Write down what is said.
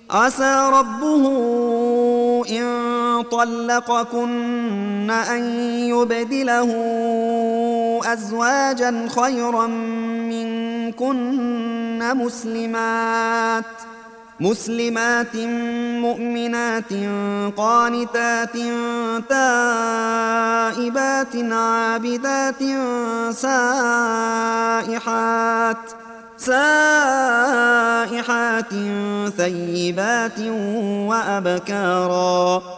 عسى ربه إن طلقكن أن يبدله أزواجا خيرا منكن مسلمات مؤمنات قانتات تائبات عابدات سائحات ثيبات وأبكارا